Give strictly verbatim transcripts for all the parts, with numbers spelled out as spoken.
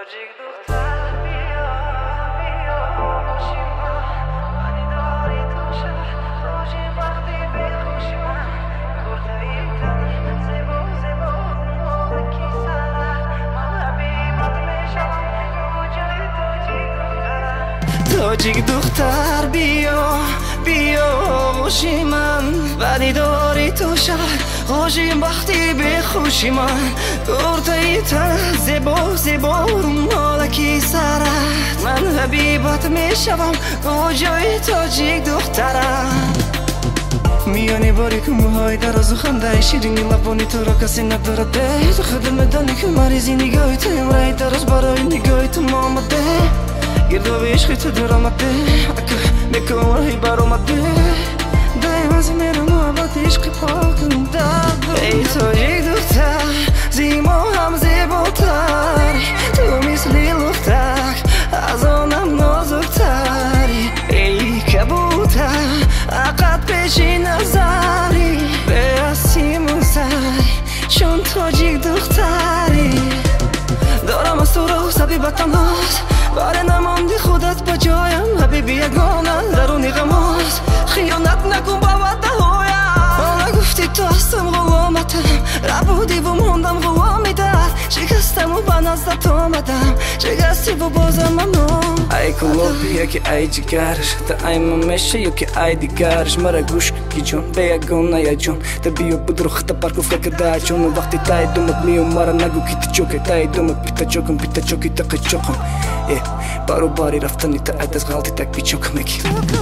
تاجیک دختر بیا بیا باشی من منی داری تو شهر باشی وقتی بخوشی من گرده ای تن زیبا زیبا مالکی سره من حبیبت میشم کجای تاجیک دختر تاجیک دختر بیا بیا باشی من ولی داری تو شهر خوشی وقتی بخوشی من گرده ای تن زیبا زیبا مالکی سرت من حبیبت میشم کجای تاجیک دخترم میانی باریک موهای دراز و خنده شیرینی لبانی تو را کسی ندارده تو خودم میدانی که مریضی نگاهی تو امرای دراز برای نگاهی تو ما آمده گرداب عشقی تو دور آمده اکه میکنم راهی بر آمده دایم از میرم محبت عشقی پاکم داد ای تاجیک دختر زیما هم زیباتر تو مثلی لختک از آنم نازکتری ای کبوتر عقد پیشی نظری به سیمون سری چون تاجیک دختری دارم از تو رو حبیبتم هست باره نماندی خودت با جایم حبیبی یگانه درونی غماز خیانت نکن با وعده هایم نگفتی تو هستم غلامتم ربودی و موندم غلامی درد شکستم و به نزدت آمدم شکستی و بازم ممنون ای کلوب یکی ای جگرش تا ای ممیشه یکی ای دیگرش مرا گوش کی جون به یگانه یا جون تا بیو بدرو خطا پرکو فکر دا جون وقتی تای دومت میو مرا نگو کی تی چوکه تای دومت پیتا چوکم پیتا چوکی تقی چوکم بارو باری رفتنی تا عد از غلطی تک بیچوکم اکی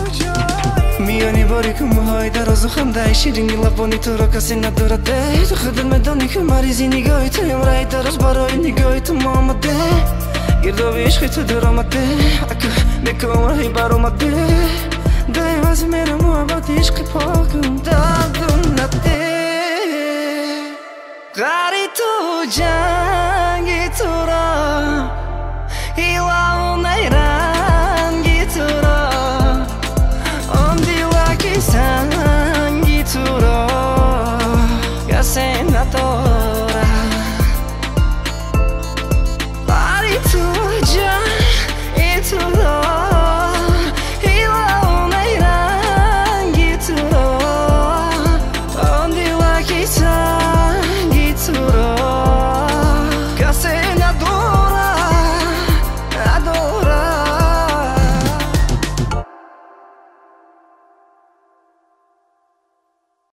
میانی باریک موهای دراز و خنده شیرینی لبانی تو را کسی ندارده تو خودت میدانی که مریضی نگاهی تو امرای دراز برای نگاهی تو ما آمده گرداب عشقی تو دور آمده اکه میکنم راهی بر آمده دایم از میرم محبت عشقی پاکم دادم نده غری تو جان